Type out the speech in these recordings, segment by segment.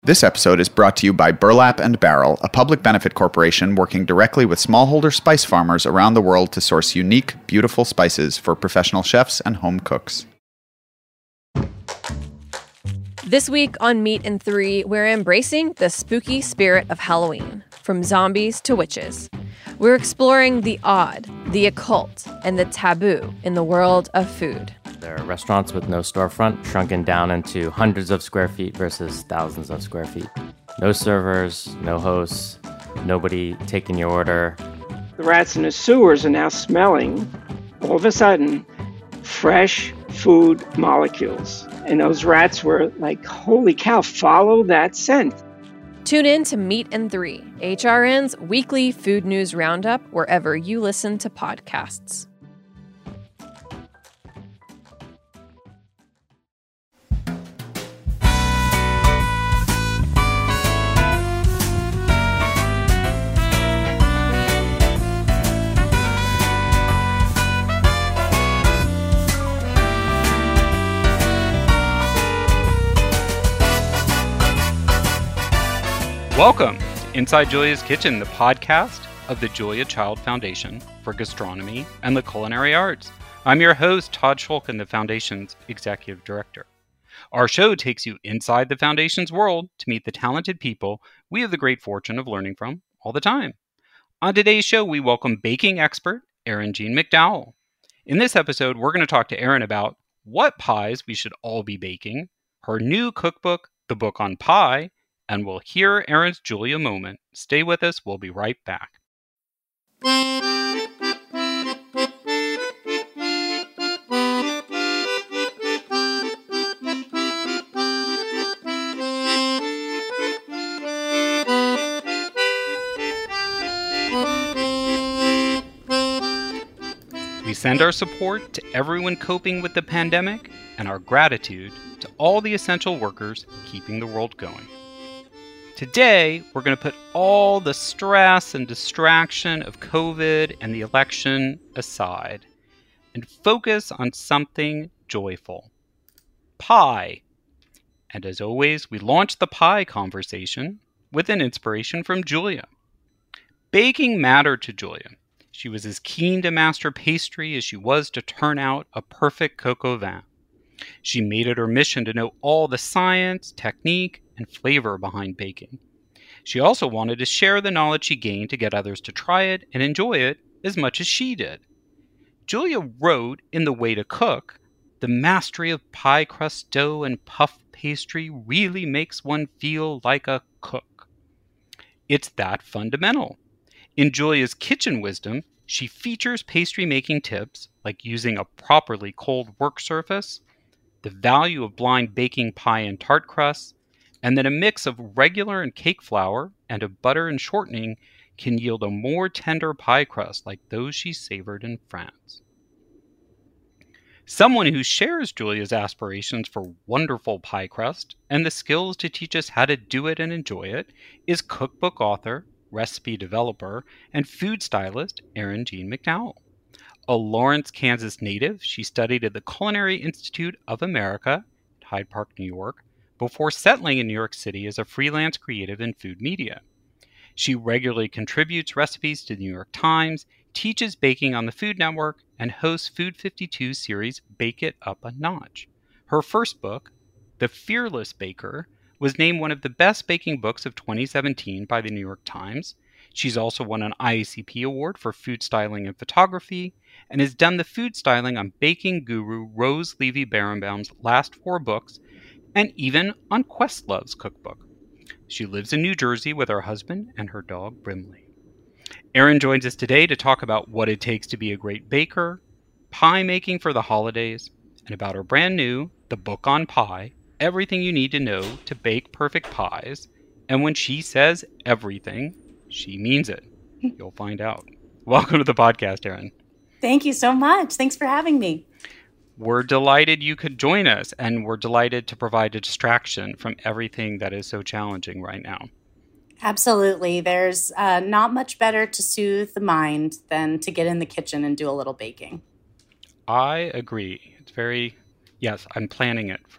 This episode is brought to you by Burlap and Barrel, a public benefit corporation working directly with smallholder spice farmers around the world to source unique, beautiful spices for professional chefs and home cooks. This week on Meat and Three, we're embracing the spooky spirit of Halloween, from zombies to witches. We're exploring the odd, the occult, and the taboo in the world of food. There are restaurants with no storefront, shrunken down into hundreds of square feet versus thousands of square feet. No servers, no hosts, nobody taking your order. The rats in the sewers are now smelling, all of a sudden, fresh food molecules. And those rats were like, holy cow, follow that scent. Tune in to Meat and Three, HRN's weekly food news roundup, wherever you listen to podcasts. Welcome to Inside Julia's Kitchen, the podcast of the Julia Child Foundation for Gastronomy and the Culinary Arts. I'm your host, Todd Schulkin, the Foundation's Executive Director. Our show takes you inside the Foundation's world to meet the talented people we have the great fortune of learning from all the time. On today's show, we welcome baking expert Erin Jean McDowell. In this episode, we're going to talk to Erin about what pies we should all be baking, her new cookbook, The Book on Pie, and we'll hear Erin's Julia moment. Stay with us. We'll be right back. We send our support to everyone coping with the pandemic and our gratitude to all the essential workers keeping the world going. Today, we're going to put all the stress and distraction of COVID and the election aside and focus on something joyful. Pie. And as always, we launch the pie conversation with an inspiration from Julia. Baking mattered to Julia. She was as keen to master pastry as she was to turn out a perfect coq au vin. She made it her mission to know all the science, technique, and flavor behind baking. She also wanted to share the knowledge she gained to get others to try it and enjoy it as much as she did. Julia wrote in The Way to Cook, "The mastery of pie crust dough and puff pastry really makes one feel like a cook." It's that fundamental. In Julia's kitchen wisdom, she features pastry making tips like using a properly cold work surface, the value of blind baking pie and tart crusts, and that a mix of regular and cake flour and of butter and shortening can yield a more tender pie crust like those she savored in France. Someone who shares Julia's aspirations for wonderful pie crust and the skills to teach us how to do it and enjoy it is cookbook author, recipe developer, and food stylist Erin Jean McDowell. A Lawrence, Kansas native, she studied at the Culinary Institute of America at Hyde Park, New York, before settling in New York City as a freelance creative in food media. She regularly contributes recipes to the New York Times, teaches baking on the Food Network, and hosts Food 52's series Bake It Up a Notch. Her first book, The Fearless Baker, was named one of the best baking books of 2017 by the New York Times. She's also won an IACP award for food styling and photography, and has done the food styling on baking guru Rose Levy Berenbaum's last 4 books, and even on Questlove's cookbook. She lives in New Jersey with her husband and her dog, Brimley. Erin joins us today to talk about what it takes to be a great baker, pie making for the holidays, and about her brand new The Book on Pie, everything you need to know to bake perfect pies. And when she says everything, she means it. You'll find out. Welcome to the podcast, Erin. Thank you so much. Thanks for having me. We're delighted you could join us, and we're delighted to provide a distraction from everything that is so challenging right now. Absolutely. There's not much better to soothe the mind than to get in the kitchen and do a little baking. I agree. It's very, yes, I'm planning it for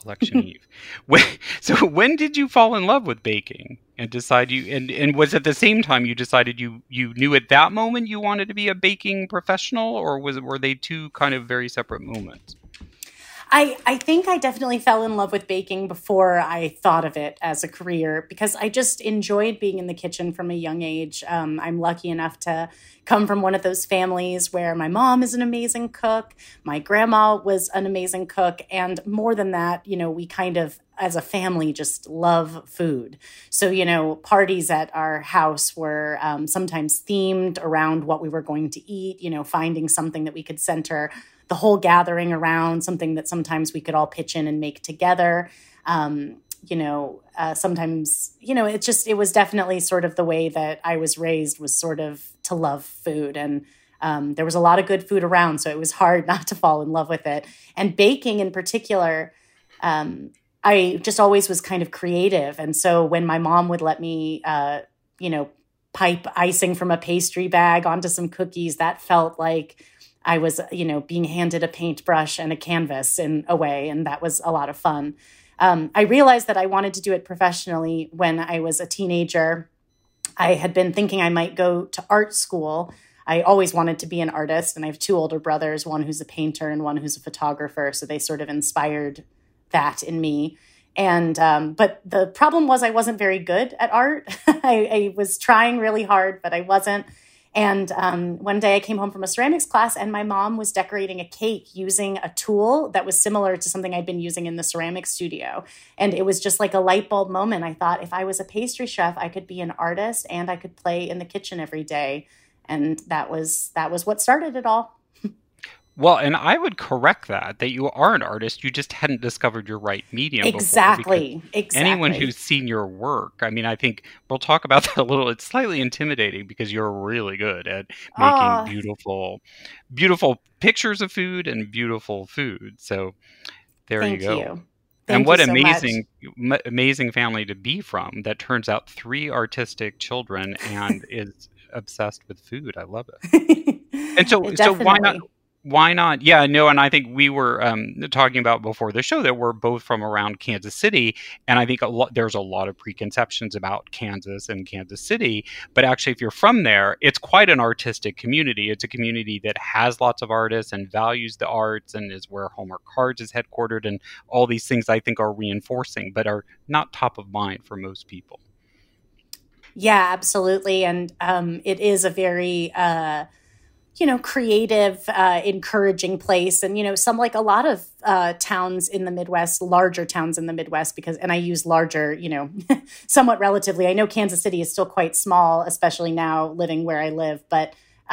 Election Eve. When did you fall in love with baking and decide and was it the same time you decided you knew at that moment you wanted to be a baking professional, or were they two kind of very separate moments? I think I definitely fell in love with baking before I thought of it as a career, because I just enjoyed being in the kitchen from a young age. I'm lucky enough to come from one of those families where my mom is an amazing cook, my grandma was an amazing cook, and more than that, we kind of, as a family, just love food. So, parties at our house were sometimes themed around what we were going to eat, finding something that we could center the whole gathering around, something that sometimes we could all pitch in and make together. Sometimes, it was definitely sort of the way that I was raised, was sort of to love food. And there was a lot of good food around, so it was hard not to fall in love with it. And baking in particular, I just always was kind of creative. And so when my mom would let me, pipe icing from a pastry bag onto some cookies, that felt like I was, being handed a paintbrush and a canvas in a way, and that was a lot of fun. I realized that I wanted to do it professionally when I was a teenager. I had been thinking I might go to art school. I always wanted to be an artist, and I have two older brothers, one who's a painter and one who's a photographer, so they sort of inspired that in me. And but the problem was I wasn't very good at art. I was trying really hard, but I wasn't. And one day I came home from a ceramics class and my mom was decorating a cake using a tool that was similar to something I'd been using in the ceramics studio. And it was just like a light bulb moment. I thought, if I was a pastry chef, I could be an artist and I could play in the kitchen every day. And that was what started it all. Well, and I would correct that you are an artist. You just hadn't discovered your right medium Exactly. before. Anyone who's seen your work, I think we'll talk about that a little. It's slightly intimidating because you're really good at making beautiful pictures of food and beautiful food. So there you go. Thank you. And what so amazing family to be from that turns out 3 artistic children and is obsessed with food. I love it. And so why not? Why not? Yeah, no, and I think we were talking about before the show that we're both from around Kansas City, and I think there's a lot of preconceptions about Kansas and Kansas City, but actually if you're from there, it's quite an artistic community. It's a community that has lots of artists and values the arts and is where Hallmark Cards is headquartered, and all these things I think are reinforcing, but are not top of mind for most people. Yeah, absolutely, and it is a very creative, encouraging place. And, some, like a lot of towns in the Midwest, larger towns in the Midwest, and I use larger, somewhat relatively. I know Kansas City is still quite small, especially now living where I live. But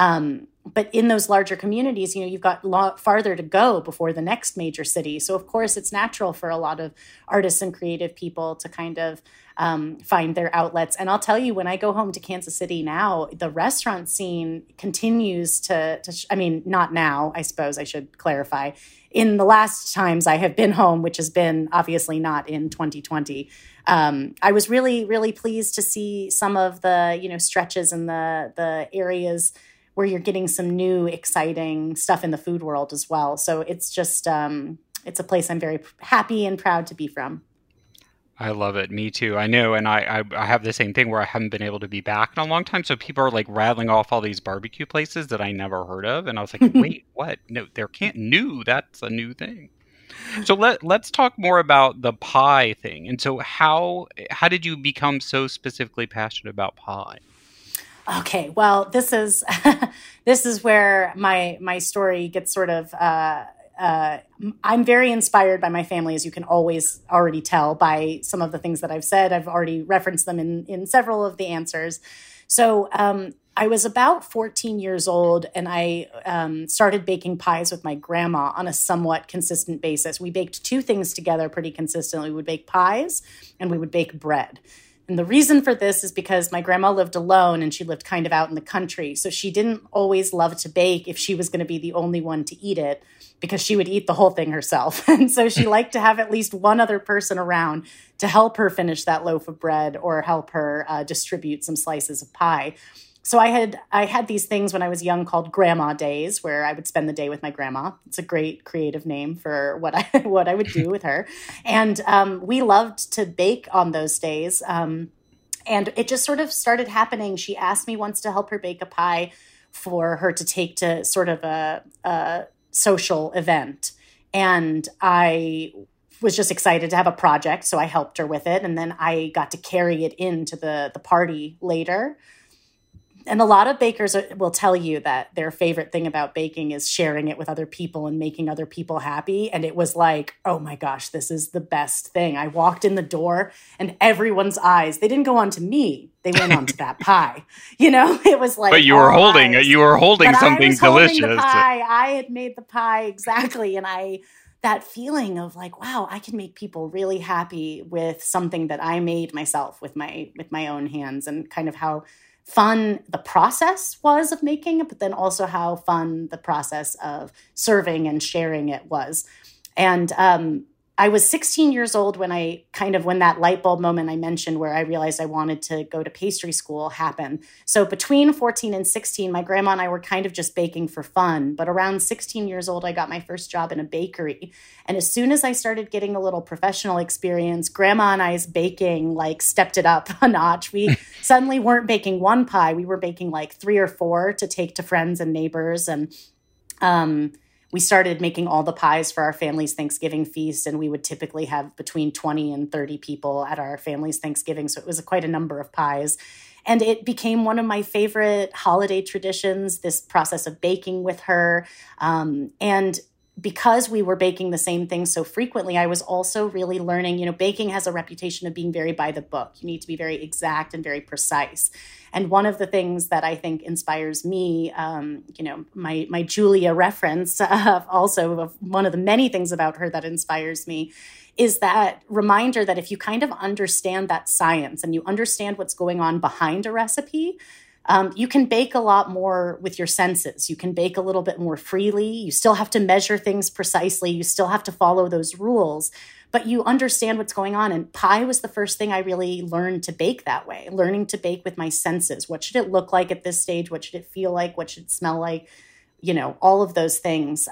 in those larger communities, you've got a lot farther to go before the next major city. So, of course, it's natural for a lot of artists and creative people to kind of find their outlets. And I'll tell you, when I go home to Kansas City now, the restaurant scene continues not now, I suppose I should clarify. In the last times I have been home, which has been obviously not in 2020, I was really, really pleased to see some of the, stretches in the areas where you're getting some new, exciting stuff in the food world as well. So it's just, it's a place I'm very happy and proud to be from. I love it. Me too. I know. And I have the same thing where I haven't been able to be back in a long time. So people are like rattling off all these barbecue places that I never heard of. And I was like, wait, what? No, that's a new thing. So let's talk more about the pie thing. And so how did you become so specifically passionate about pie? Okay, well, this is where my story gets sort of. I'm very inspired by my family, as you can already tell by some of the things that I've said. I've already referenced them in several of the answers. So I was about 14 years old, and I started baking pies with my grandma on a somewhat consistent basis. We baked 2 things together pretty consistently. We would bake pies, and we would bake bread. And the reason for this is because my grandma lived alone and she lived kind of out in the country. So she didn't always love to bake if she was going to be the only one to eat it, because she would eat the whole thing herself. And so she liked to have at least one other person around to help her finish that loaf of bread or help her distribute some slices of pie. So I had these things when I was young called grandma days, where I would spend the day with my grandma. It's a great creative name for what I would do with her. And we loved to bake on those days. And it just sort of started happening. She asked me once to help her bake a pie for her to take to sort of a social event. And I was just excited to have a project, so I helped her with it. And then I got to carry it into the party later. And a lot of bakers will tell you that their favorite thing about baking is sharing it with other people and making other people happy. And it was like, oh my gosh, this is the best thing. I walked in the door and everyone's eyes, they didn't go on to me. They went on to that pie. It was like, but you were holding something delicious. The pie. I had made the pie. Exactly. And that feeling of like, wow, I can make people really happy with something that I made myself with my own hands, and kind of how fun the process was of making it, but then also how fun the process of serving and sharing it was. And I was 16 years old when that light bulb moment I mentioned, where I realized I wanted to go to pastry school, happened. So between 14 and 16, my grandma and I were kind of just baking for fun. But around 16 years old, I got my first job in a bakery. And as soon as I started getting a little professional experience, grandma and I's baking stepped it up a notch. We suddenly weren't baking one pie. We were baking 3 or 4 to take to friends and neighbors. And we started making all the pies for our family's Thanksgiving feast, and we would typically have between 20 and 30 people at our family's Thanksgiving. So it was quite a number of pies. And it became one of my favorite holiday traditions, this process of baking with her. And because we were baking the same thing so frequently, I was also really learning, baking has a reputation of being very by the book. You need to be very exact and very precise. And one of the things that I think inspires me, my Julia reference, also one of the many things about her that inspires me, is that reminder that if you kind of understand that science and you understand what's going on behind a recipe, you can bake a lot more with your senses. You can bake a little bit more freely. You still have to measure things precisely. You still have to follow those rules, but you understand what's going on. And pie was the first thing I really learned to bake that way, learning to bake with my senses. What should it look like at this stage? What should it feel like? What should it smell like? All of those things.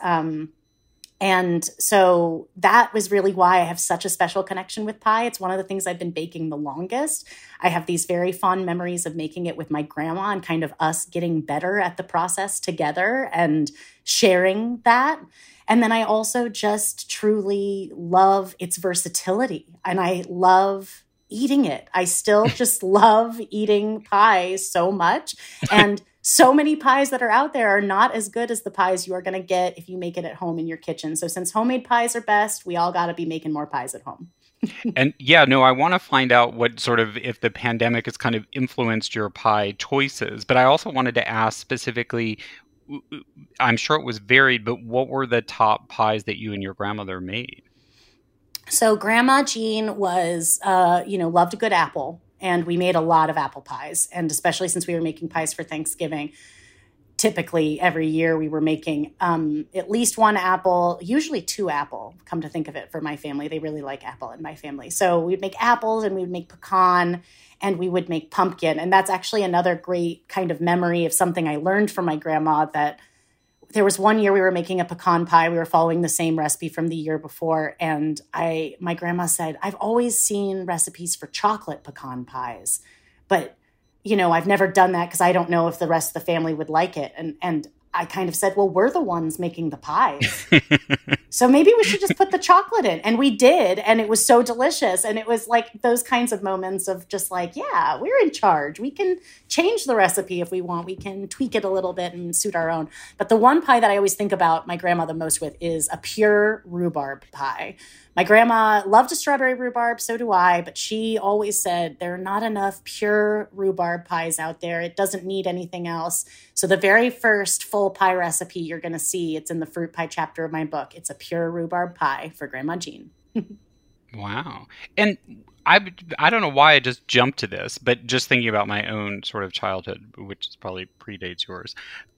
And so that was really why I have such a special connection with pie. It's one of the things I've been baking the longest. I have these very fond memories of making it with my grandma and kind of us getting better at the process together and sharing that. And then I also just truly love its versatility, and I love eating it. I still just love eating pie so much. And so many pies that are out there are not as good as the pies you are going to get if you make it at home in your kitchen. So since homemade pies are best, we all got to be making more pies at home. And I want to find out what sort of, if the pandemic has kind of influenced your pie choices. But I also wanted to ask specifically, I'm sure it was varied, but what were the top pies that you and your grandmother made? So Grandma Jean was, loved a good apple. And we made a lot of apple pies. And especially since we were making pies for Thanksgiving, typically every year we were making at least one apple, usually 2 apple, come to think of it, for my family. They really like apple in my family. So we'd make apples, and we'd make pecan, and we would make pumpkin. And that's actually another great kind of memory of something I learned from my grandma, that there was one year we were making a pecan pie. We were following the same recipe from the year before. And my grandma said, I've always seen recipes for chocolate pecan pies, but, I've never done that because I don't know if the rest of the family would like it. And I kind of said, well, we're the ones making the pies. So maybe we should just put the chocolate in. And we did. And it was so delicious. And it was like those kinds of moments of just like, yeah, we're in charge. We can change the recipe if we want. We can tweak it a little bit and suit our own. But the one pie that I always think about my grandma the most with is a pure rhubarb pie. My grandma loved a strawberry rhubarb, so do I, but she always said there are not enough pure rhubarb pies out there. It doesn't need anything else. So the very first full pie recipe you're going to see, it's in the fruit pie chapter of my book. It's a pure rhubarb pie for Grandma Jean. Wow. And I don't know why I just jumped to this, but just thinking about my own sort of childhood, which probably predates yours,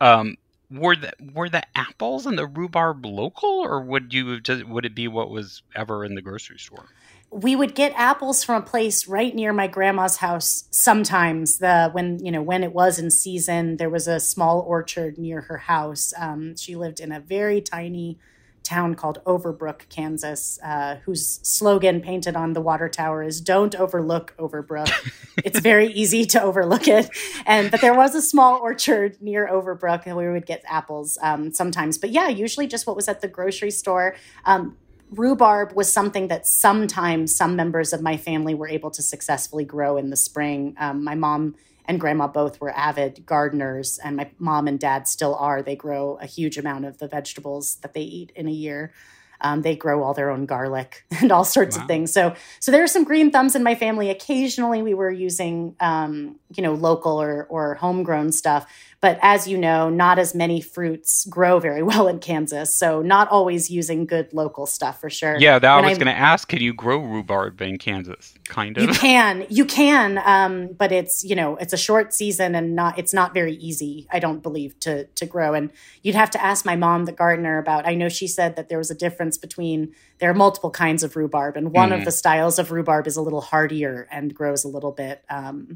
were the apples and the rhubarb local, or would it be what was ever in the grocery store? we would get apples from a place right near my grandma's house. Sometimes when it was in season, there was a small orchard near her house. She lived in a very tiny town called Overbrook, Kansas, whose slogan painted on the water tower is "Don't overlook Overbrook." It's very easy to overlook it. But there was a small orchard near Overbrook and we would get apples sometimes. But yeah, usually just what was at the grocery store. Rhubarb was something that sometimes some members of my family were able to successfully grow in the spring. My mom and grandma both were avid gardeners, and my mom and dad still are. They grow a huge amount of the vegetables that they eat in a year. They grow all their own garlic and all sorts of things. So there are some green thumbs in my family. Occasionally we were using, local or homegrown stuff. But as you know, not as many fruits grow very well in Kansas. So not always using good local stuff for sure. Yeah, I was going to ask, could you grow rhubarb in Kansas? Kind of. You can. But it's a short season and it's not very easy, I don't believe, to grow. And you'd have to ask my mom, the gardener, about, I know she said that there was a difference there are multiple kinds of rhubarb. And one of the styles of rhubarb is a little hardier and grows a little bit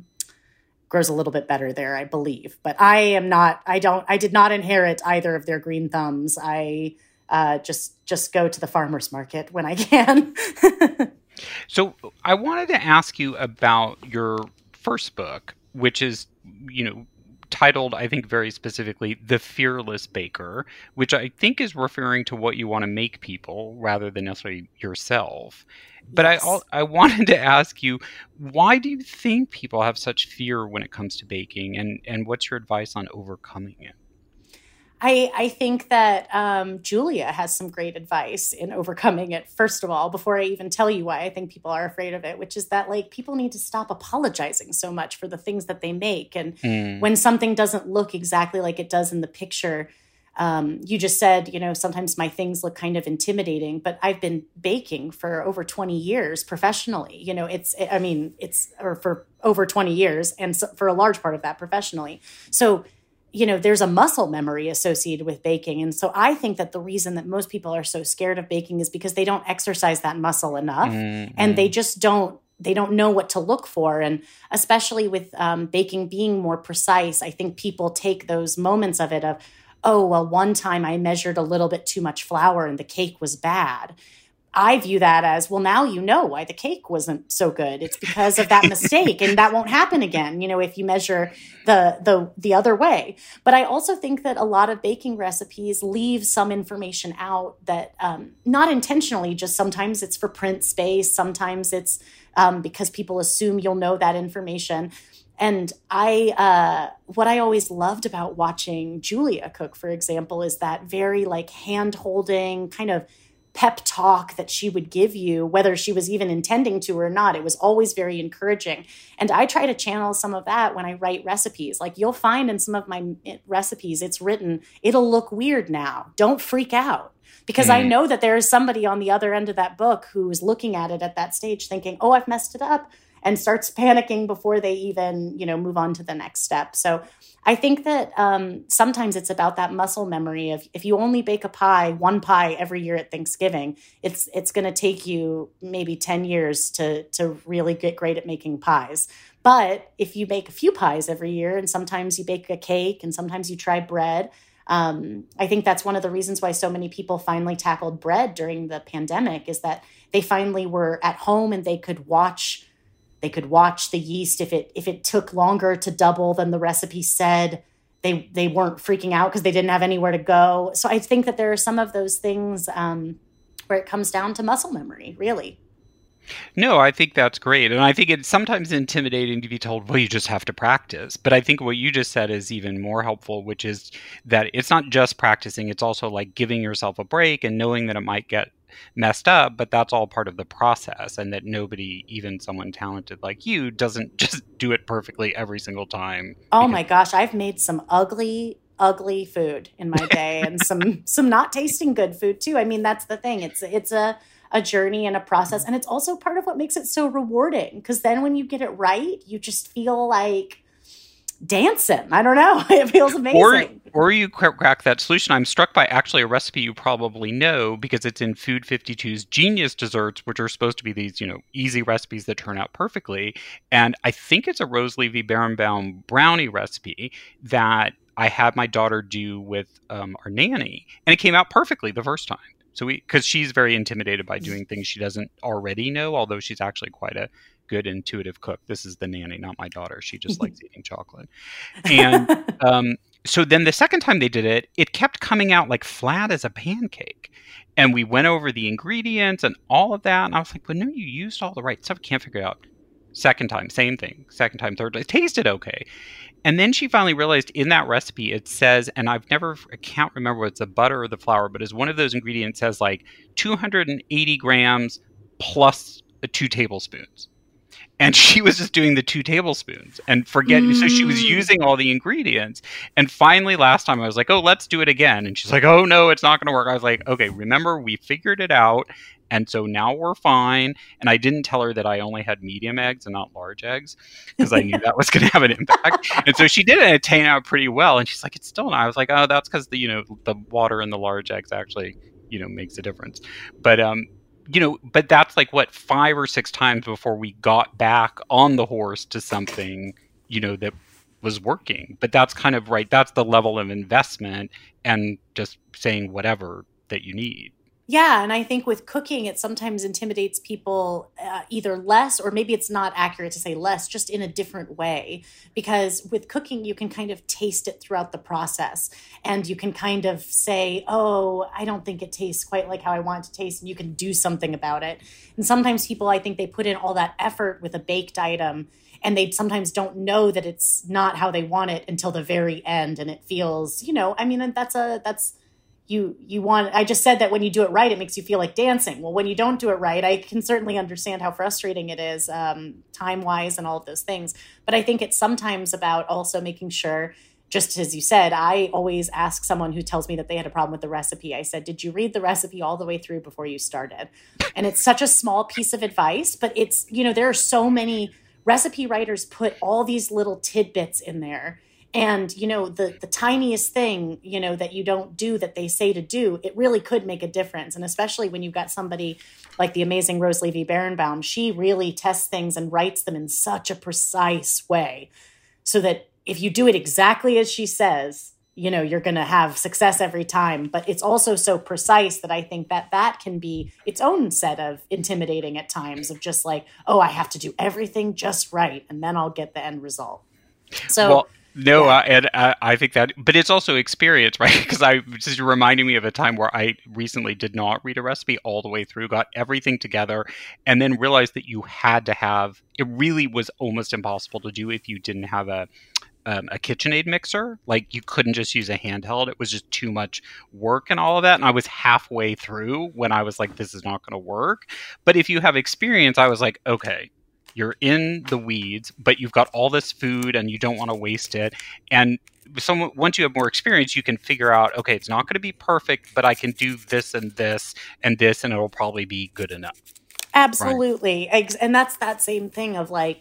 better there, I believe. But I did not inherit either of their green thumbs. I just go to the farmer's market when I can. So I wanted to ask you about your first book, which is, titled, I think very specifically, The Fearless Baker, which I think is referring to what you want to make people rather than necessarily yourself. But yes. I wanted to ask you, why do you think people have such fear when it comes to baking, and what's your advice on overcoming it? I think that Julia has some great advice in overcoming it, first of all, before I even tell you why I think people are afraid of it, which is that people need to stop apologizing so much for the things that they make. And when something doesn't look exactly like it does in the picture, you just said, sometimes my things look kind of intimidating, but I've been baking for over 20 years professionally. For over 20 years and for a large part of that professionally. So there's a muscle memory associated with baking. And so I think that the reason that most people are so scared of baking is because they don't exercise that muscle enough and they just don't know what to look for. And especially with baking being more precise, I think people take those moments of it of, oh, well, one time I measured a little bit too much flour and the cake was bad. I view that as, well, now you know why the cake wasn't so good. It's because of that mistake, and that won't happen again, if you measure the other way. But I also think that a lot of baking recipes leave some information out that not intentionally, just sometimes it's for print space, sometimes it's because people assume you'll know that information. And what I always loved about watching Julia cook, for example, is that very hand-holding kind of pep talk that she would give you, whether she was even intending to or not. It was always very encouraging. And I try to channel some of that when I write recipes. You'll find in some of my recipes, it's written, it'll look weird now. Don't freak out. Because I know that there is somebody on the other end of that book who's looking at it at that stage thinking, oh, I've messed it up, and starts panicking before they even, move on to the next step. So I think that sometimes it's about that muscle memory of, if you only bake one pie every year at Thanksgiving, it's going to take you maybe 10 years to really get great at making pies. But if you bake a few pies every year, and sometimes you bake a cake and sometimes you try bread, I think that's one of the reasons why so many people finally tackled bread during the pandemic, is that they finally were at home and they could watch the yeast. If it took longer to double than the recipe said, they weren't freaking out because they didn't have anywhere to go. So I think that there are some of those things where it comes down to muscle memory, really. No, I think that's great. And I think it's sometimes intimidating to be told, well, you just have to practice. But I think what you just said is even more helpful, which is that it's not just practicing. It's also giving yourself a break and knowing that it might get messed up, but that's all part of the process, and that nobody, even someone talented like you, doesn't just do it perfectly every single time. Oh my gosh, I've made some ugly food in my day and some not tasting good food too. I mean, that's the thing. It's a journey and a process, and it's also part of what makes it so rewarding, because then when you get it right, you just feel like dancing. I don't know. It feels amazing. Or you crack that solution. I'm struck by actually a recipe you probably know because it's in Food 52's Genius Desserts, which are supposed to be these, easy recipes that turn out perfectly. And I think it's a Rose Levy Berenbaum brownie recipe that I had my daughter do with our nanny, and it came out perfectly the first time. So because she's very intimidated by doing things she doesn't already know, although she's actually quite a good intuitive cook. This is the nanny, not my daughter. She just likes eating chocolate. And so then the second time they did it, it kept coming out like flat as a pancake. And we went over the ingredients and all of that. And I was like, well, no, you used all the right stuff. Can't figure it out. Second time, same thing. Second time, third time. It tasted okay. And then she finally realized in that recipe, it says, and I can't remember what's the butter or the flour, but as one of those ingredients says like 280 grams plus 2 tablespoons. And she was just doing the 2 tablespoons and forgetting. So she was using all the ingredients. And finally, last time I was like, oh, let's do it again. And she's like, oh, no, it's not going to work. I was like, okay, remember, we figured it out. And so now we're fine. And I didn't tell her that I only had medium eggs and not large eggs because I knew that was going to have an impact. And so she did it and it turned out pretty well. And she's like, it's still not. I was like, oh, that's because the water in the large eggs actually, makes a difference. But, but that's like 5 or 6 times before we got back on the horse to something, that was working. But that's kind of right. That's the level of investment and just saying whatever that you need. Yeah. And I think with cooking, it sometimes intimidates people either less, or maybe it's not accurate to say less, just in a different way. Because with cooking, you can kind of taste it throughout the process. And you can kind of say, oh, I don't think it tastes quite like how I want it to taste. And you can do something about it. And sometimes people, I think they put in all that effort with a baked item, and they sometimes don't know that it's not how they want it until the very end. And it feels, I just said that when you do it right, it makes you feel like dancing. Well, when you don't do it right, I can certainly understand how frustrating it is time-wise and all of those things. But I think it's sometimes about also making sure, just as you said, I always ask someone who tells me that they had a problem with the recipe. I said, did you read the recipe all the way through before you started? And it's such a small piece of advice, but it's, there are so many recipe writers put all these little tidbits in there. And, the tiniest thing, that you don't do that they say to do, it really could make a difference. And especially when you've got somebody like the amazing Rose Levy Berenbaum, she really tests things and writes them in such a precise way so that if you do it exactly as she says, you're going to have success every time. But it's also so precise that I think that can be its own set of intimidating at times of just like, oh, I have to do everything just right, and then I'll get the end result. So. No, yeah. I think that, but it's also experience, right? Because just reminding me of a time where I recently did not read a recipe all the way through, got everything together, and then realized that you had to have, it really was almost impossible to do if you didn't have a KitchenAid mixer. Like you couldn't just use a handheld. It was just too much work and all of that. And I was halfway through when I was like, this is not going to work. But if you have experience, I was like, okay, you're in the weeds, but you've got all this food and you don't want to waste it. And once you have more experience, you can figure out, okay, it's not going to be perfect, but I can do this and this and this, and it'll probably be good enough. Absolutely. Right. And that's that same thing of like,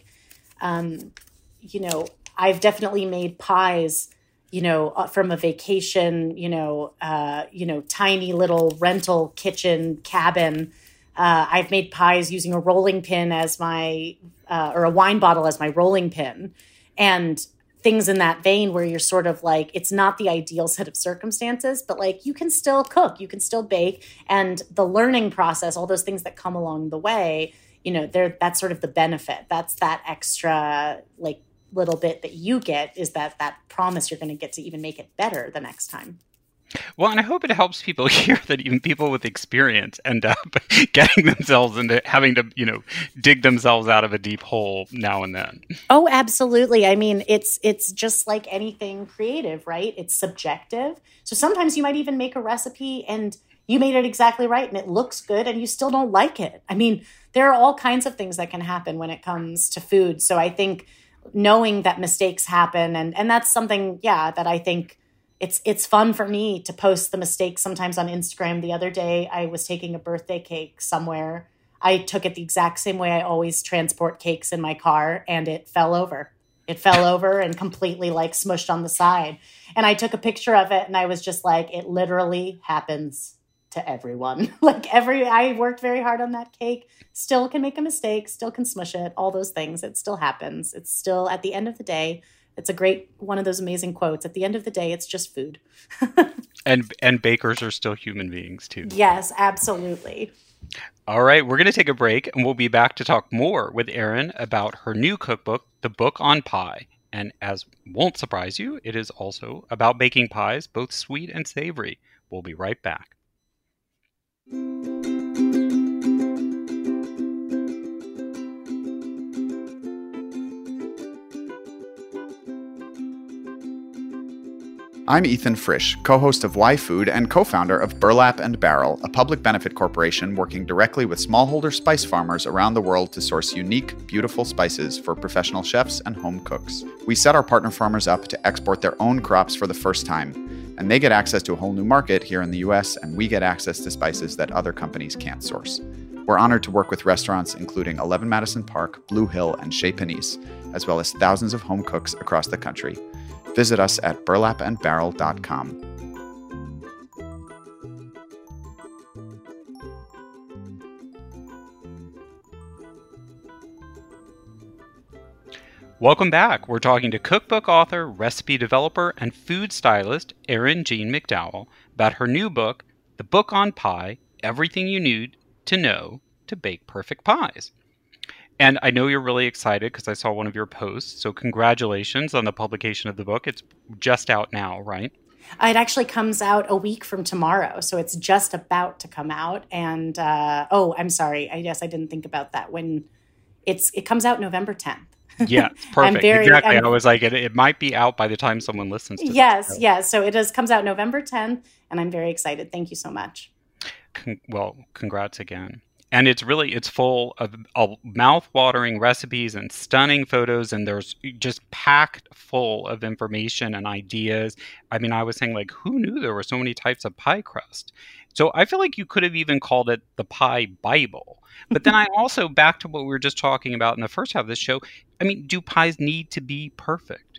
I've definitely made pies, from a vacation, tiny little rental kitchen cabin. I've made pies using a rolling pin as or a wine bottle as my rolling pin, and things in that vein where you're sort of like, it's not the ideal set of circumstances, but like you can still cook, you can still bake, and the learning process, all those things that come along the way, that's sort of the benefit. That's that extra like little bit that you get, is that promise you're going to get to even make it better the next time. Well, and I hope it helps people hear that even people with experience end up getting themselves into having to, dig themselves out of a deep hole now and then. Oh, absolutely. I mean, it's just like anything creative, right? It's subjective. So sometimes you might even make a recipe and you made it exactly right and it looks good and you still don't like it. I mean, there are all kinds of things that can happen when it comes to food. So I think knowing that mistakes happen, and that's something, that I think it's fun for me to post the mistakes sometimes on Instagram. The other day, I was taking a birthday cake somewhere. I took it the exact same way I always transport cakes in my car, and it fell over. It fell over and completely like smushed on the side. And I took a picture of it and I was just like, it literally happens to everyone. I worked very hard on that cake, still can make a mistake, still can smush it, all those things. It still happens. It's still, at the end of the day, it's a great, one of those amazing quotes. At the end of the day, it's just food. And bakers are still human beings too. Yes, absolutely. All right, we're going to take a break and we'll be back to talk more with Erin about her new cookbook, The Book on Pie. And as won't surprise you, it is also about baking pies, both sweet and savory. We'll be right back. I'm Ethan Frisch, co-host of Why Food and co-founder of Burlap and Barrel, a public benefit corporation working directly with smallholder spice farmers around the world to source unique, beautiful spices for professional chefs and home cooks. We set our partner farmers up to export their own crops for the first time, and they get access to a whole new market here in the US, and we get access to spices that other companies can't source. We're honored to work with restaurants including 11 Madison Park, Blue Hill, and Chez Panisse, as well as thousands of home cooks across the country. Visit us at burlapandbarrel.com. Welcome back. We're talking to cookbook author, recipe developer, and food stylist Erin Jean McDowell about her new book, The Book on Pie, Everything You Need to Know to Bake Perfect Pies. And I know you're really excited because I saw one of your posts. So congratulations on the publication of the book. It's just out now, right? It actually comes out a week from tomorrow. So it's just about to come out. And, I'm sorry. I guess I didn't think about that. When it comes out November 10th. Yeah, perfect. Exactly. I was like, it might be out by the time someone listens to this. Yes. So comes out November 10th. And I'm very excited. Thank you so much. Congrats again. And it's full of mouth-watering recipes and stunning photos, and there's just packed full of information and ideas. I mean, I was saying, like, who knew there were so many types of pie crust? So I feel like you could have even called it the Pie Bible. But then I also, back to what we were just talking about in the first half of the show, I mean, do pies need to be perfect?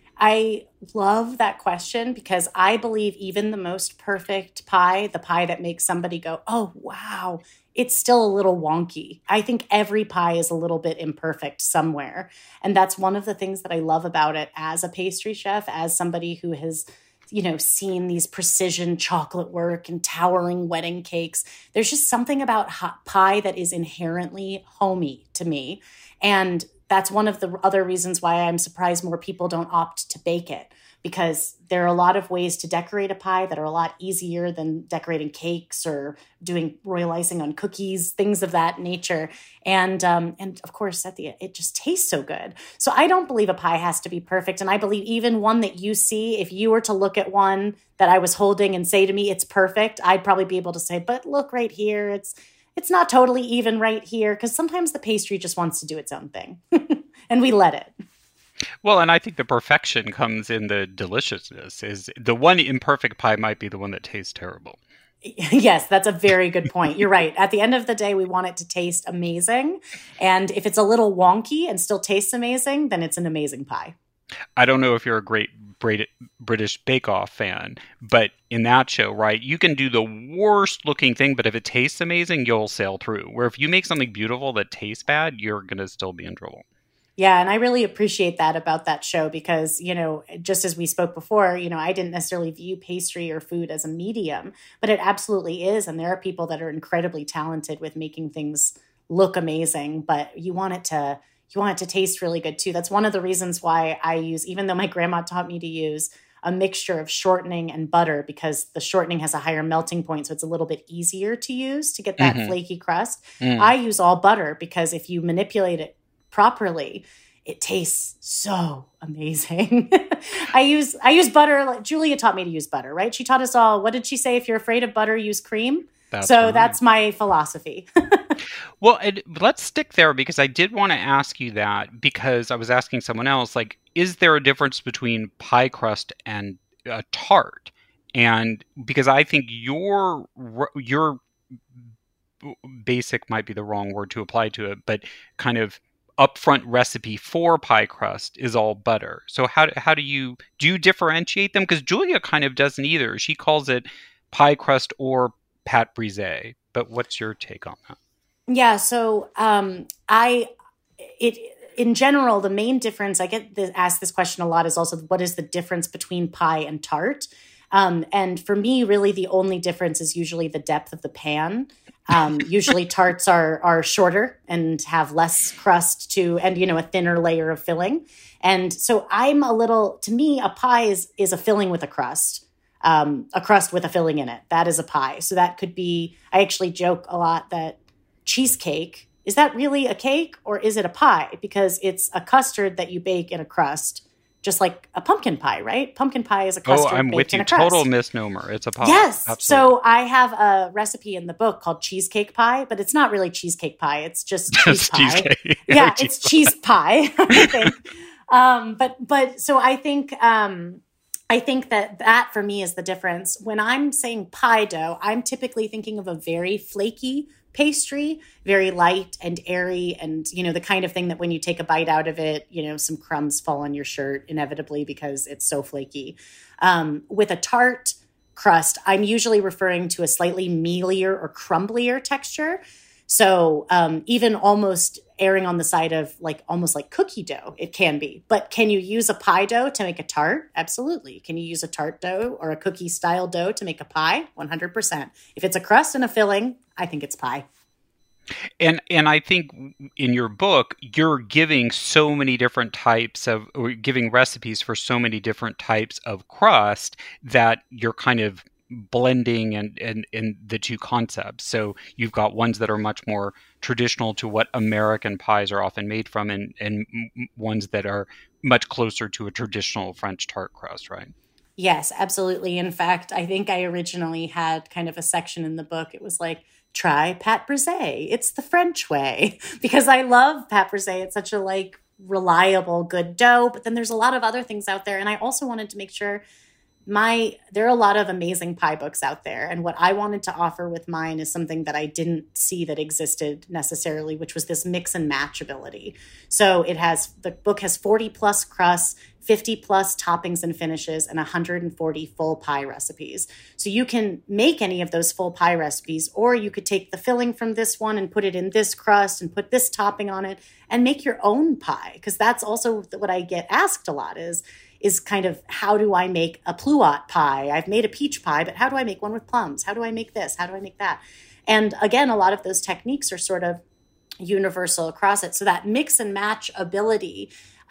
I love that question because I believe even the most perfect pie, the pie that makes somebody go, oh, wow, it's still a little wonky. I think every pie is a little bit imperfect somewhere. And that's one of the things that I love about it as a pastry chef, as somebody who has, seen these precision chocolate work and towering wedding cakes. There's just something about hot pie that is inherently homey to me. And that's one of the other reasons why I'm surprised more people don't opt to bake it, because there are a lot of ways to decorate a pie that are a lot easier than decorating cakes or doing royal icing on cookies, things of that nature. And of course, it just tastes so good. So I don't believe a pie has to be perfect. And I believe even one that you see, if you were to look at one that I was holding and say to me, it's perfect, I'd probably be able to say, but look right here, it's not totally even right here, because sometimes the pastry just wants to do its own thing and we let it. Well, and I think the perfection comes in the deliciousness. Is the one imperfect pie might be the one that tastes terrible. Yes, that's a very good point. You're right. At the end of the day, we want it to taste amazing. And if it's a little wonky and still tastes amazing, then it's an amazing pie. I don't know if you're a great British Bake Off fan, but in that show, right, you can do the worst looking thing, but if it tastes amazing, you'll sail through. Where if you make something beautiful that tastes bad, you're going to still be in trouble. Yeah, and I really appreciate that about that show because, just as we spoke before, I didn't necessarily view pastry or food as a medium, but it absolutely is. And there are people that are incredibly talented with making things look amazing, but you want it to taste really good too. That's one of the reasons why I use, even though my grandma taught me to use a mixture of shortening and butter, because the shortening has a higher melting point, so it's a little bit easier to use to get that flaky crust. I use all butter because if you manipulate it properly, it tastes so amazing. I use butter. Like Julia taught me to use butter, right? She taught us all. What did she say? If you're afraid of butter, use cream. That's my philosophy. Well, let's stick there because I did want to ask you that because I was asking someone else, like, is there a difference between pie crust and a tart? And because I think your basic might be the wrong word to apply to it, but kind of upfront recipe for pie crust is all butter. So how do you differentiate them? Because Julia kind of doesn't either. She calls it pie crust or pâte brisée. But what's your take on that? Yeah, so in general, the main difference, I get asked this question a lot, is also what is the difference between pie and tart? And for me, really, the only difference is usually the depth of the pan. Usually tarts are shorter and have less crust and a thinner layer of filling. And so to me, a pie is a filling with a crust with a filling in it. That is a pie. So that could be, I actually joke a lot that cheesecake, is that really a cake or is it a pie? Because it's a custard that you bake in a crust, just like a pumpkin pie, right? Pumpkin pie is a custard I'm baked with you. in a crust. Total misnomer. It's a pie. Yes. Absolutely. So I have a recipe in the book called cheesecake pie, but it's not really cheesecake pie. It's just cheese pie. Cheesecake. Yeah, it's cheese pie, I think. But so I think that for me is the difference. When I'm saying pie dough, I'm typically thinking of a very flaky pastry, very light and airy, and the kind of thing that when you take a bite out of it, some crumbs fall on your shirt inevitably because it's so flaky. With a tart crust, I'm usually referring to a slightly mealier or crumblier texture. So even almost erring on the side of almost like cookie dough, it can be. But can you use a pie dough to make a tart? Absolutely. Can you use a tart dough or a cookie style dough to make a pie? 100%. If it's a crust and a filling, I think it's pie. And I think in your book, you're giving so many different or giving recipes for so many different types of crust that you're kind of blending and the two concepts. So you've got ones that are much more traditional to what American pies are often made from, and ones that are much closer to a traditional French tart crust, right? Yes, absolutely. In fact, I think I originally had kind of a section in the book. It was like, try pâte brisée. It's the French way, because I love pâte brisée. It's such a reliable, good dough. But then there's a lot of other things out there. And I also wanted to make sure there are a lot of amazing pie books out there. And what I wanted to offer with mine is something that I didn't see that existed necessarily, which was this mix and match ability. So the book has 40 plus crusts, 50 plus toppings and finishes, and 140 full pie recipes. So you can make any of those full pie recipes, or you could take the filling from this one and put it in this crust and put this topping on it and make your own pie. Because that's also what I get asked a lot is kind of, how do I make a pluot pie? I've made a peach pie, but how do I make one with plums? How do I make this? How do I make that? And again, a lot of those techniques are sort of universal across it. So that mix and match ability,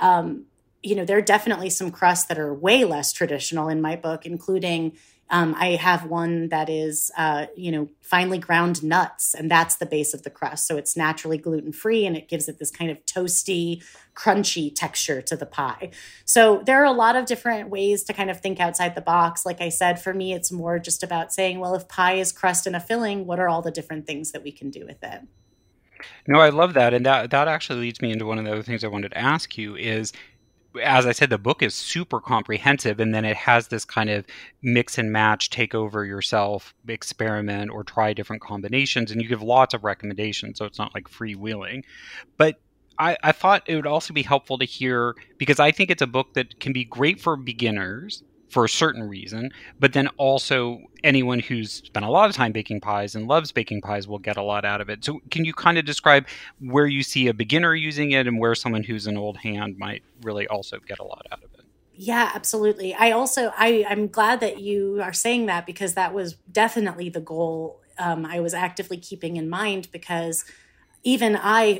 there are definitely some crusts that are way less traditional in my book, including I have one that is, finely ground nuts, and that's the base of the crust. So it's naturally gluten-free, and it gives it this kind of toasty, crunchy texture to the pie. So there are a lot of different ways to kind of think outside the box. Like I said, for me, it's more just about saying, well, if pie is crust and a filling, what are all the different things that we can do with it? No, I love that. And that actually leads me into one of the other things I wanted to ask you is, as I said, the book is super comprehensive, and then it has this kind of mix and match, take over yourself, experiment, or try different combinations, and you give lots of recommendations, so it's not like freewheeling. But I thought it would also be helpful to hear, because I think it's a book that can be great for beginners for a certain reason, but then also anyone who's spent a lot of time baking pies and loves baking pies will get a lot out of it. So can you kind of describe where you see a beginner using it and where someone who's an old hand might really also get a lot out of it? Yeah, absolutely. I'm glad that you are saying that, because that was definitely the goal I was actively keeping in mind, because even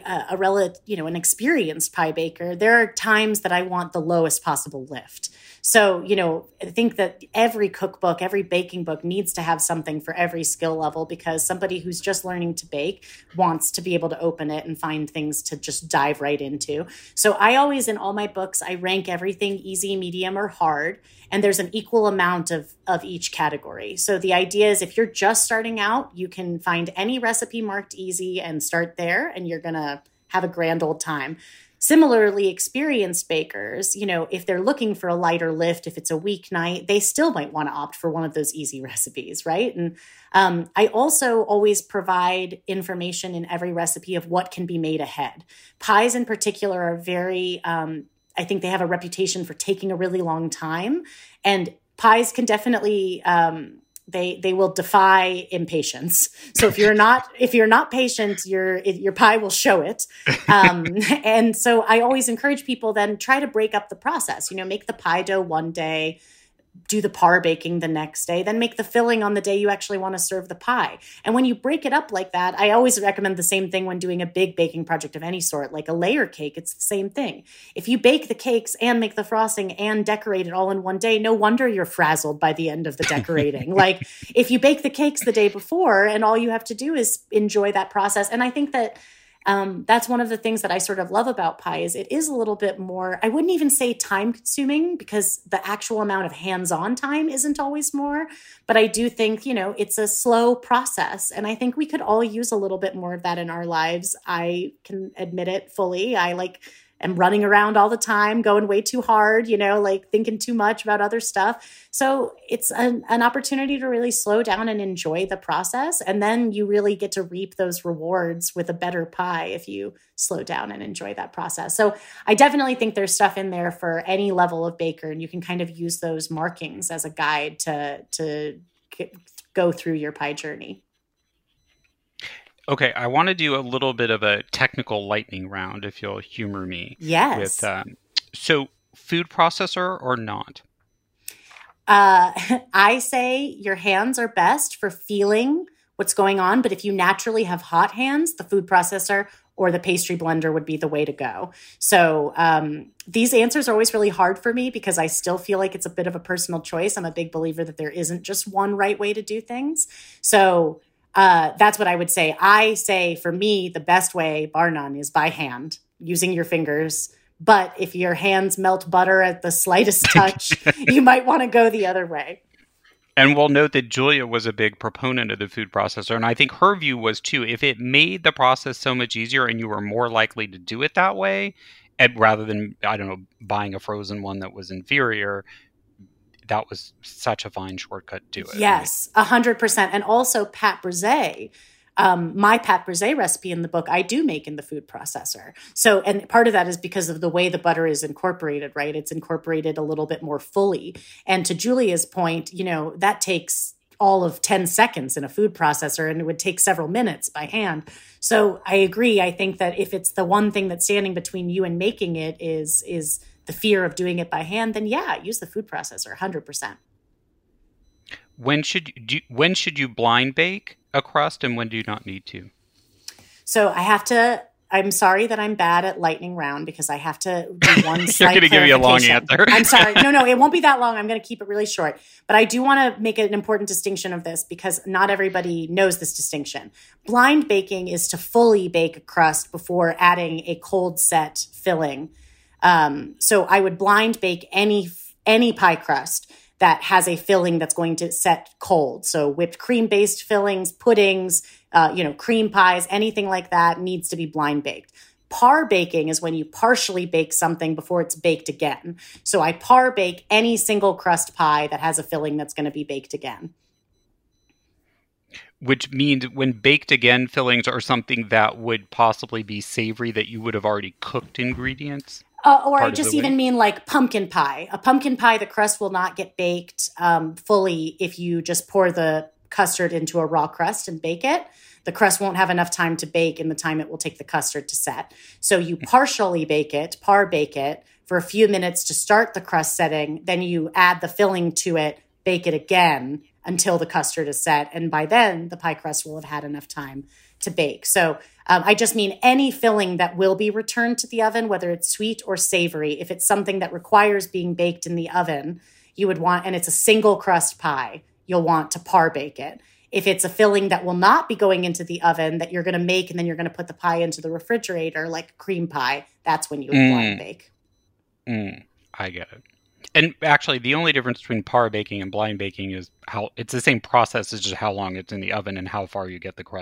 an experienced pie baker, there are times that I want the lowest possible lift. So, I think that every cookbook, every baking book needs to have something for every skill level, because somebody who's just learning to bake wants to be able to open it and find things to just dive right into. So I always, in all my books, I rank everything easy, medium, or hard. And there's an equal amount of each category. So the idea is, if you're just starting out, you can find any recipe marked easy and start there, and you're going to have a grand old time. Similarly, experienced bakers, if they're looking for a lighter lift, if it's a weeknight, they still might want to opt for one of those easy recipes, right? And I also always provide information in every recipe of what can be made ahead. Pies in particular are very, I think they have a reputation for taking a really long time, and pies can definitely, they will defy impatience. So if you're not patient, your pie will show it. And so I always encourage people then try to break up the process. Make the pie dough one day, do the par baking the next day, then make the filling on the day you actually want to serve the pie. And when you break it up like that, I always recommend the same thing when doing a big baking project of any sort, like a layer cake. It's the same thing. If you bake the cakes and make the frosting and decorate it all in one day, no wonder you're frazzled by the end of the decorating. Like if you bake the cakes the day before and all you have to do is enjoy that process. And I think that that's one of the things that I sort of love about pie is it is a little bit more, I wouldn't even say time consuming because the actual amount of hands-on time isn't always more, but I do think, it's a slow process. And I think we could all use a little bit more of that in our lives. I can admit it fully. I am running around all the time, going way too hard, thinking too much about other stuff. So it's an opportunity to really slow down and enjoy the process. And then you really get to reap those rewards with a better pie if you slow down and enjoy that process. So I definitely think there's stuff in there for any level of baker, and you can kind of use those markings as a guide to go through your pie journey. Okay, I want to do a little bit of a technical lightning round, if you'll humor me. Yes. So, food processor or not? I say your hands are best for feeling what's going on, but if you naturally have hot hands, the food processor or the pastry blender would be the way to go. So these answers are always really hard for me because I still feel like it's a bit of a personal choice. I'm a big believer that there isn't just one right way to do things. So that's what I would say. I say for me, the best way, bar none, is by hand, using your fingers. But if your hands melt butter at the slightest touch, you might want to go the other way. And we'll note that Julia was a big proponent of the food processor. And I think her view was, too, if it made the process so much easier and you were more likely to do it that way, rather than, buying a frozen one that was inferior, that was such a fine shortcut to it. Yes, 100%. And also pâte brisée. My pâte brisée recipe in the book, I do make in the food processor. So, and part of that is because of the way the butter is incorporated, right? It's incorporated a little bit more fully. And to Julia's point, that takes all of 10 seconds in a food processor, and it would take several minutes by hand. So I agree. I think that if it's the one thing that's standing between you and making it is the fear of doing it by hand, then yeah, use the food processor, 100%. When should you blind bake a crust, and when do you not need to? So I'm sorry that I'm bad at lightning round because I have to do one slight You're going to give me a long answer. I'm sorry. No, it won't be that long. I'm going to keep it really short. But I do want to make an important distinction of this because not everybody knows this distinction. Blind baking is to fully bake a crust before adding a cold set filling. So I would blind bake any pie crust that has a filling that's going to set cold. So whipped cream-based fillings, puddings, cream pies, anything like that needs to be blind baked. Par baking is when you partially bake something before it's baked again. So I par bake any single crust pie that has a filling that's going to be baked again. Which means when baked again fillings are something that would possibly be savory that you would have already cooked ingredients? Or I just even mean like pumpkin pie. A pumpkin pie, the crust will not get baked fully if you just pour the custard into a raw crust and bake it. The crust won't have enough time to bake in the time it will take the custard to set. So you partially bake it, par bake it for a few minutes to start the crust setting. Then you add the filling to it, bake it again until the custard is set. And by then, the pie crust will have had enough time to bake. So I just mean any filling that will be returned to the oven, whether it's sweet or savory. If it's something that requires being baked in the oven, you would want, and it's a single crust pie, you'll want to par bake it. If it's a filling that will not be going into the oven that you're going to make and then you're going to put the pie into the refrigerator, like cream pie, that's when you would blind bake. I get it. And actually, the only difference between par baking and blind baking is how it's the same process, it's just how long it's in the oven and how far you get the crust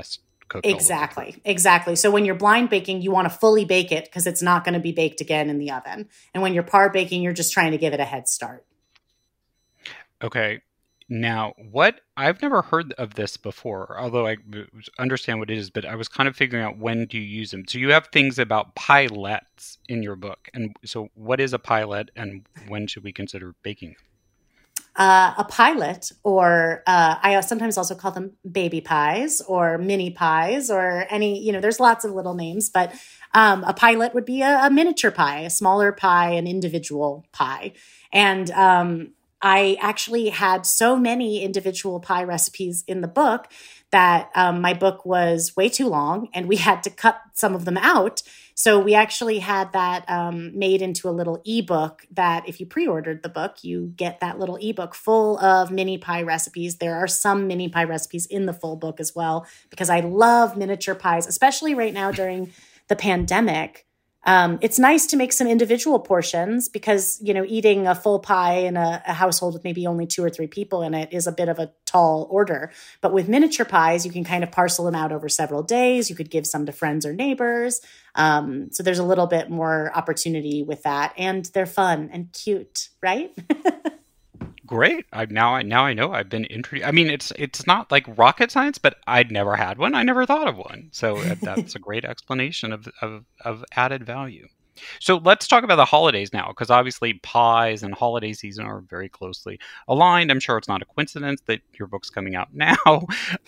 cooked all over. Exactly. So when you're blind baking, you want to fully bake it because it's not going to be baked again in the oven. And when you're par baking, you're just trying to give it a head start. Okay. Now, I've never heard of this before, although I understand what it is, but I was kind of figuring out when do you use them. So you have things about pilettes in your book. And so what is a pilette and when should we consider baking them? A pilot, or I sometimes also call them baby pies or mini pies or there's lots of little names, but a pilot would be a miniature pie, a smaller pie, an individual pie. And I actually had so many individual pie recipes in the book that my book was way too long and we had to cut some of them out. So we actually had that made into a little ebook that if you pre-ordered the book, you get that little ebook full of mini pie recipes. There are some mini pie recipes in the full book as well, because I love miniature pies, especially right now during the pandemic. It's nice to make some individual portions because, eating a full pie in a household with maybe only 2 or 3 people in it is a bit of a tall order. But with miniature pies, you can kind of parcel them out over several days. You could give some to friends or neighbors. So there's a little bit more opportunity with that. And they're fun and cute, right? Great. Now I know. I've been introduced. I mean, it's not like rocket science, but I'd never had one. I never thought of one. So that's a great explanation of added value. So let's talk about the holidays now, because obviously pies and holiday season are very closely aligned. I'm sure it's not a coincidence that your book's coming out now.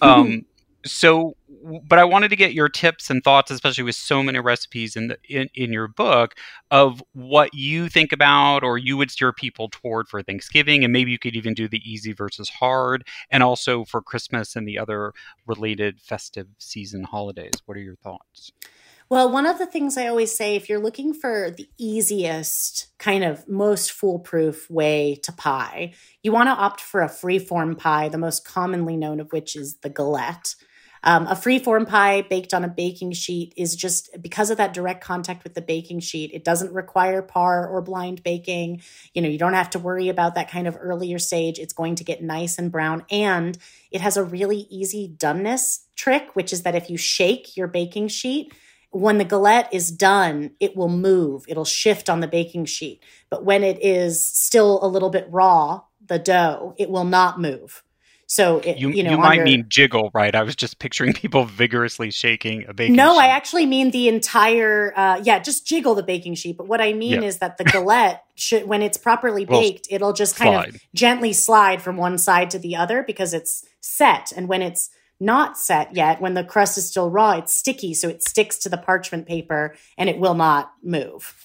But I wanted to get your tips and thoughts, especially with so many recipes in your book, of what you think about or you would steer people toward for Thanksgiving, and maybe you could even do the easy versus hard, and also for Christmas and the other related festive season holidays. What are your thoughts? Well, one of the things I always say, if you're looking for the easiest, kind of most foolproof way to pie, you want to opt for a free-form pie, the most commonly known of which is the galette. A free-form pie baked on a baking sheet is just, because of that direct contact with the baking sheet, it doesn't require par or blind baking. You don't have to worry about that kind of earlier stage. It's going to get nice and brown. And it has a really easy doneness trick, which is that if you shake your baking sheet, when the galette is done, it will move. It'll shift on the baking sheet. But when it is still a little bit raw, the dough, it will not move. So you might mean jiggle, right? I was just picturing people vigorously shaking a baking sheet. No, I actually mean the entire, just jiggle the baking sheet. But what I mean is that the galette, when it's properly baked, it'll just kind of gently slide from one side to the other because it's set. And when it's not set yet, when the crust is still raw, it's sticky. So it sticks to the parchment paper and it will not move.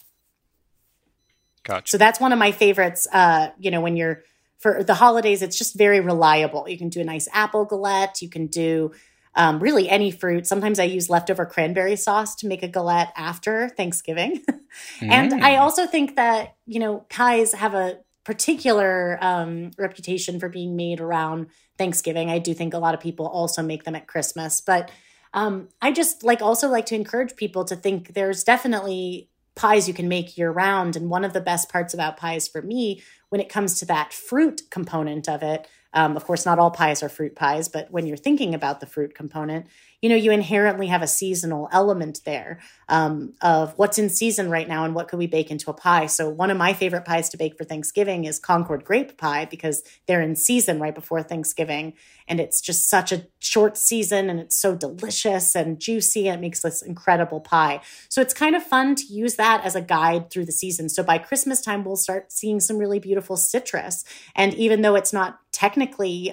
Gotcha. So that's one of my favorites, when you're, for the holidays, it's just very reliable. You can do a nice apple galette. You can do really any fruit. Sometimes I use leftover cranberry sauce to make a galette after Thanksgiving. And I also think that, pies have a particular reputation for being made around Thanksgiving. I do think a lot of people also make them at Christmas. But I just also like to encourage people to think there's definitely pies you can make year round. And one of the best parts about pies for me, when it comes to that fruit component of it, of course, not all pies are fruit pies, but when you're thinking about the fruit component, you inherently have a seasonal element there of what's in season right now and what could we bake into a pie. So one of my favorite pies to bake for Thanksgiving is Concord grape pie because they're in season right before Thanksgiving. And it's just such a short season and it's so delicious and juicy and it makes this incredible pie. So it's kind of fun to use that as a guide through the season. So by Christmas time, we'll start seeing some really beautiful citrus. And even though it's not technically,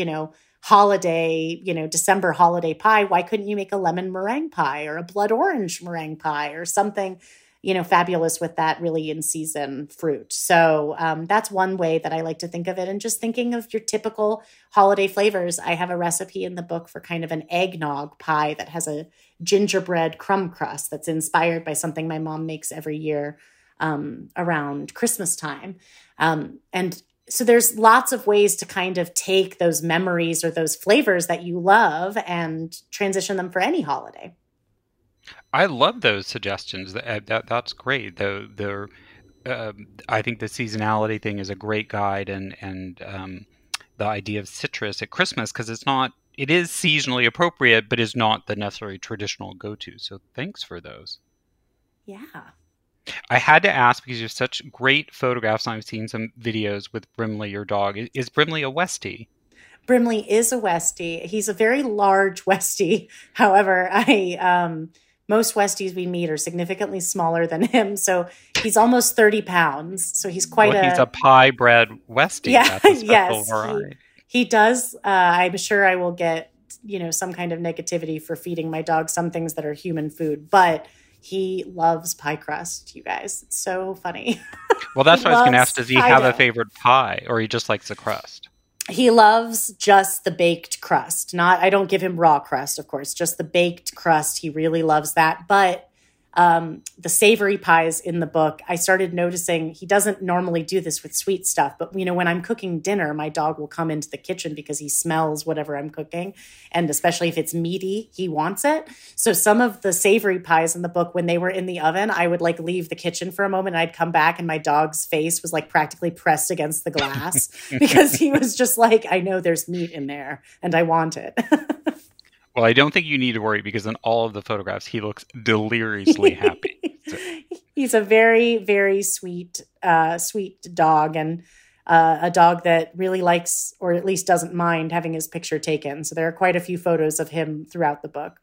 holiday, December holiday pie, why couldn't you make a lemon meringue pie or a blood orange meringue pie or something, fabulous with that really in season fruit? So that's one way that I like to think of it. And just thinking of your typical holiday flavors, I have a recipe in the book for kind of an eggnog pie that has a gingerbread crumb crust that's inspired by something my mom makes every year around Christmas time. And so there's lots of ways to kind of take those memories or those flavors that you love and transition them for any holiday. I love those suggestions. That's great. I think the seasonality thing is a great guide, and the idea of citrus at Christmas, because it's not it is seasonally appropriate, but is not the necessarily traditional go-to. So thanks for those. Yeah. I had to ask because you have such great photographs, and I've seen some videos with Brimley, your dog. Is Brimley a Westie? Brimley is a Westie. He's a very large Westie. However, most Westies we meet are significantly smaller than him. So he's almost 30 pounds. So he's he's a pie-bred Westie. Yeah, That's a special yes. variety. He does. I'm sure I will get, some kind of negativity for feeding my dog some things that are human food, but he loves pie crust, you guys. It's so funny. Well, that's what I was going to ask. Does he have a dough. favorite pie, or he just likes the crust? He loves just the baked crust. I don't give him raw crust, of course, just the baked crust. He really loves that. But the savory pies in the book, I started noticing he doesn't normally do this with sweet stuff. But, when I'm cooking dinner, my dog will come into the kitchen because he smells whatever I'm cooking. And especially if it's meaty, he wants it. So some of the savory pies in the book, when they were in the oven, I would leave the kitchen for a moment and I'd come back and my dog's face was practically pressed against the glass because he was just I know there's meat in there and I want it. Well, I don't think you need to worry because in all of the photographs, he looks deliriously happy. So. He's a very, very sweet dog, and a dog that really likes, or at least doesn't mind, having his picture taken. So there are quite a few photos of him throughout the book.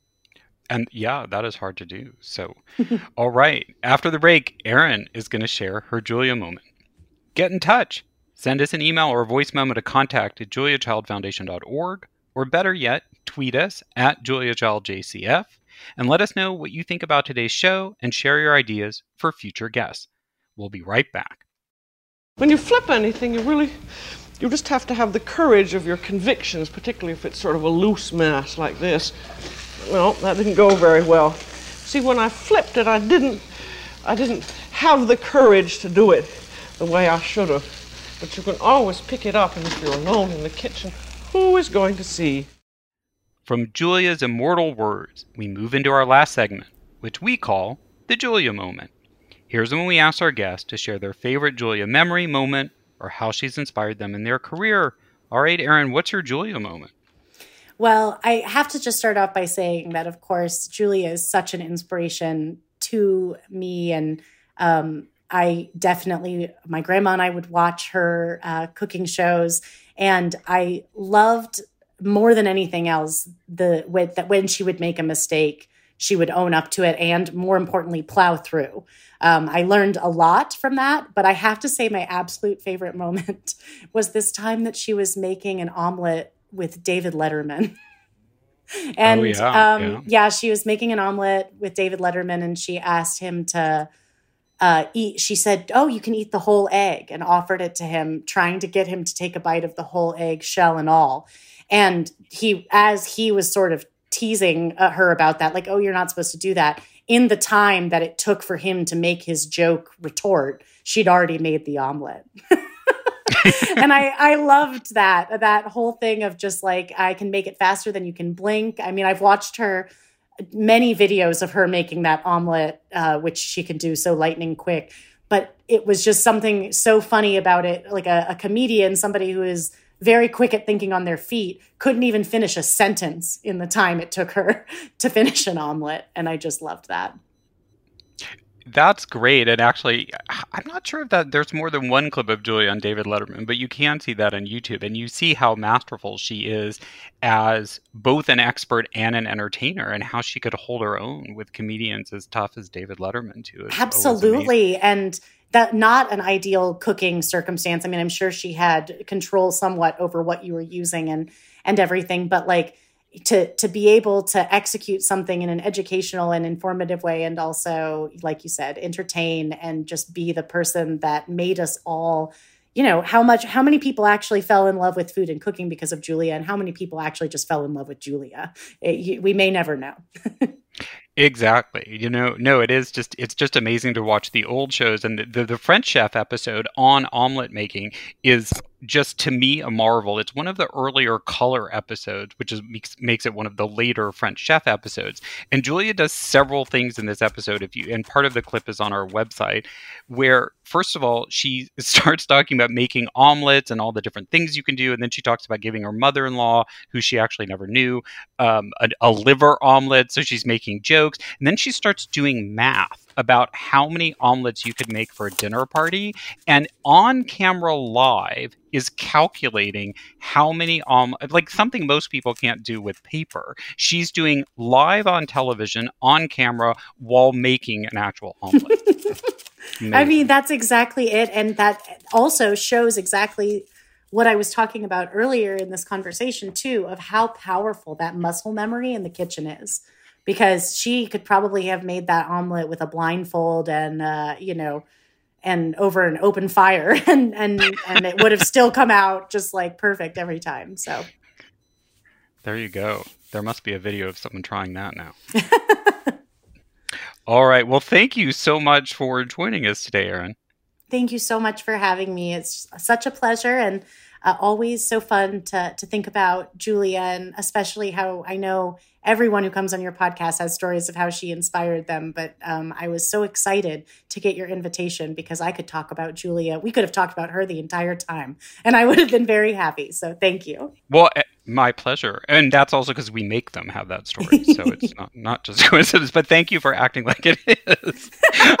And yeah, that is hard to do. So, all right. After the break, Erin is going to share her Julia moment. Get in touch. Send us an email or a voice memo to contact@juliachildfoundation.org, or better yet, tweet us at JuliaChildJCF and let us know what you think about today's show and share your ideas for future guests. We'll be right back. When you flip anything, you just have to have the courage of your convictions, particularly if it's sort of a loose mass like this. Well, that didn't go very well. See, when I flipped it, I didn't have the courage to do it the way I should have. But you can always pick it up, and if you're alone in the kitchen, who is going to see? From Julia's immortal words, we move into our last segment, which we call the Julia moment. Here's when we ask our guests to share their favorite Julia memory, moment, or how she's inspired them in their career. All right, Erin, what's your Julia moment? Well, I have to just start off by saying that, of course, Julia is such an inspiration to me. And my grandma and I would watch her cooking shows. And I loved more than anything else that when she would make a mistake, she would own up to it and, more importantly, plow through. I learned a lot from that, but I have to say my absolute favorite moment was this time that she was making an omelet with David Letterman. And she was making an omelet with David Letterman, and she asked him to eat. She said, "Oh, you can eat the whole egg," and offered it to him, trying to get him to take a bite of the whole egg, shell and all. And as he was sort of teasing her about that, oh, you're not supposed to do that. In the time that it took for him to make his joke retort, she'd already made the omelet. And I loved that whole thing of just I can make it faster than you can blink. I mean, I've watched many videos of her making that omelet, which she can do so lightning quick. But it was just something so funny about it. A comedian, somebody who is very quick at thinking on their feet, couldn't even finish a sentence in the time it took her to finish an omelet. And I just loved that. That's great. And actually, I'm not sure if there's more than one clip of Julia on David Letterman, but you can see that on YouTube. And you see how masterful she is as both an expert and an entertainer, and how she could hold her own with comedians as tough as David Letterman, too. Absolutely. And that not an ideal cooking circumstance. I mean, I'm sure she had control somewhat over what you were using and everything, but to be able to execute something in an educational and informative way, and also, like you said, entertain and just be the person that made us all, how many people actually fell in love with food and cooking because of Julia, and how many people actually just fell in love with Julia. We may never know. Exactly. No, it's just amazing to watch the old shows. And the French Chef episode on omelet making is just, to me, a marvel. It's one of the earlier color episodes, which makes it one of the later French Chef episodes. And Julia does several things in this episode, and part of the clip is on our website, where, first of all, she starts talking about making omelets and all the different things you can do. And then she talks about giving her mother-in-law, who she actually never knew, a liver omelet. So she's making jokes. And then she starts doing math about how many omelets you could make for a dinner party, and on camera live is calculating how many like something most people can't do with paper. She's doing live on television, on camera, while making an actual omelet. I mean, that's exactly it. And that also shows exactly what I was talking about earlier in this conversation, too, of how powerful that muscle memory in the kitchen is. Because she could probably have made that omelet with a blindfold and, and over an open fire, and it would have still come out just like perfect every time. So there you go. There must be a video of someone trying that now. All right. Well, thank you so much for joining us today, Erin. Thank you so much for having me. It's such a pleasure, and always so fun to think about Julia, and especially how I know everyone who comes on your podcast has stories of how she inspired them. But I was so excited to get your invitation because I could talk about Julia. We could have talked about her the entire time, and I would have been very happy. So thank you. Well, my pleasure. And that's also because we make them have that story. So it's not just coincidence, but thank you for acting like it is.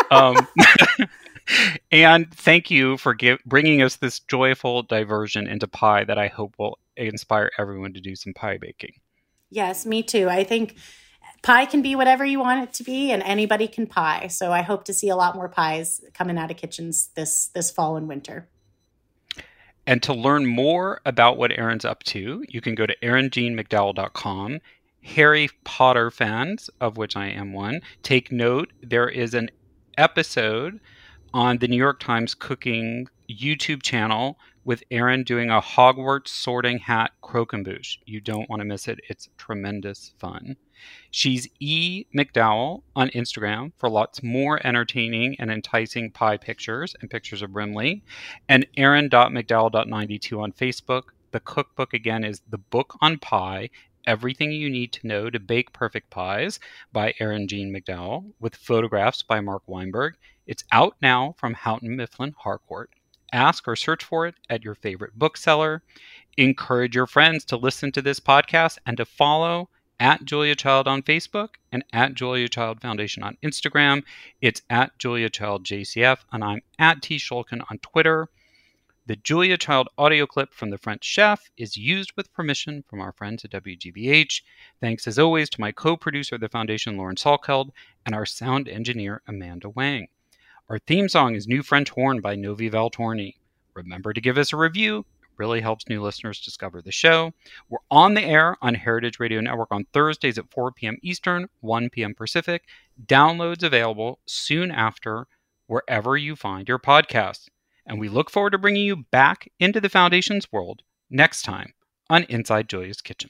And thank you for bringing us this joyful diversion into pie that I hope will inspire everyone to do some pie baking. Yes, me too. I think pie can be whatever you want it to be, and anybody can pie. So I hope to see a lot more pies coming out of kitchens this fall and winter. And to learn more about what Erin's up to, you can go to erinjeanmcdowell.com. Harry Potter fans, of which I am one, take note. There is an episode on the New York Times Cooking YouTube channel with Erin doing a Hogwarts sorting hat croquembouche. You don't want to miss it. It's tremendous fun. She's E. McDowell on Instagram for lots more entertaining and enticing pie pictures and pictures of Brimley. And Erin.McDowell.92 on Facebook. The cookbook, again, is The Book on Pie, Everything You Need to Know to Bake Perfect Pies by Erin Jean McDowell, with photographs by Mark Weinberg. It's out now from Houghton Mifflin Harcourt. Ask or search for it at your favorite bookseller. Encourage your friends to listen to this podcast and to follow at Julia Child on Facebook and at Julia Child Foundation on Instagram. It's at Julia Child JCF, and I'm at T. Shulkin on Twitter. The Julia Child audio clip from The French Chef is used with permission from our friends at WGBH. Thanks, as always, to my co-producer of the Foundation, Lauren Salkeld, and our sound engineer, Amanda Wang. Our theme song is New French Horn by Novi Valtorni. Remember to give us a review. It really helps new listeners discover the show. We're on the air on Heritage Radio Network on Thursdays at 4 p.m. Eastern, 1 p.m. Pacific. Downloads available soon after wherever you find your podcasts. And we look forward to bringing you back into the Foundation's world next time on Inside Julia's Kitchen.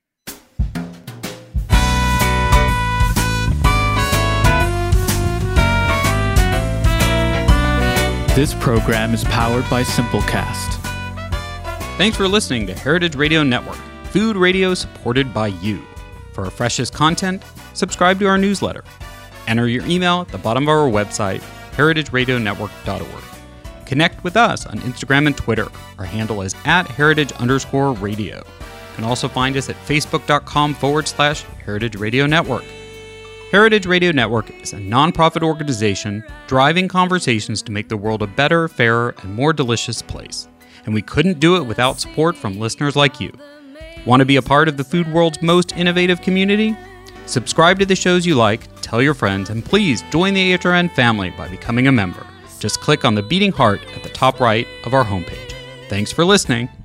This program is powered by Simplecast. Thanks for listening to Heritage Radio Network, food radio supported by you. For our freshest content, subscribe to our newsletter. Enter your email at the bottom of our website, heritageradionetwork.org. Connect with us on Instagram and Twitter. Our handle is @heritage_radio. You can also find us at facebook.com/Heritage Radio Network. Heritage Radio Network is a nonprofit organization driving conversations to make the world a better, fairer, and more delicious place. And we couldn't do it without support from listeners like you. Want to be a part of the food world's most innovative community? Subscribe to the shows you like, tell your friends, and please join the AHRN family by becoming a member. Just click on the beating heart at the top right of our homepage. Thanks for listening.